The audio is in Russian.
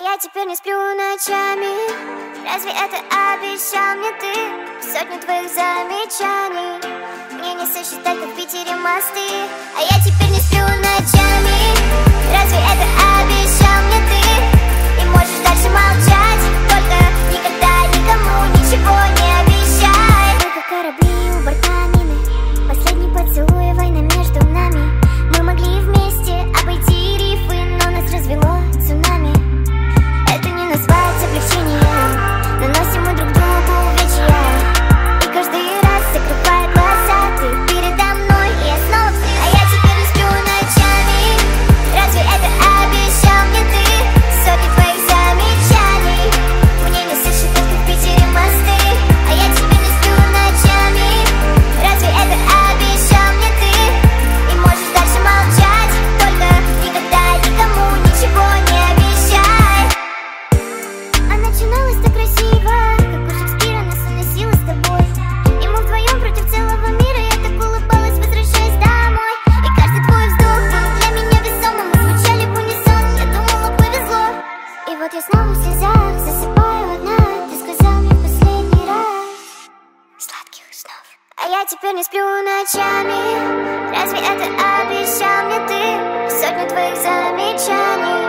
я теперь не сплю ночами. Разве это обещал мне ты? Сотню твоих замечаний мне не сосчитать, как в Питере мосты. А я теперь не сплю ночами. Разве это обещал мне ты? И можешь дальше молчать, только никогда никому ничего не обещай. Мы как корабли у борта мины, последний поцелуй, война между нами. Мы могли вместе обойти рифы, но нас развело цунами. Это не назвать облегчением, наносим мы друг другу увечья. И каждый раз закрывая глаза, ты передо мной, и я снова в слезах. А я теперь не сплю ночами. Разве это обещал мне ты? Сотни твоих замечаний мне не сосчитать, как в Питере мосты. А я теперь не сплю ночами. Разве это обещал мне ты? И можешь дальше молчать, только никогда никому ничего не обещай. А начиналось так красиво, как у Шекспира нас уносило с тобой. И мы вдвоем против целого мира, я так улыбалась, возвращаясь домой. И каждый твой вздох был для меня весомым, мы звучали в унисон, я думала, повезло. И вот я снова в слезах, засыпаю одна. Ты сказал мне в последний раз сладких снов. А я теперь не сплю ночами. Разве это обещал мне ты? Сотню твоих замечаний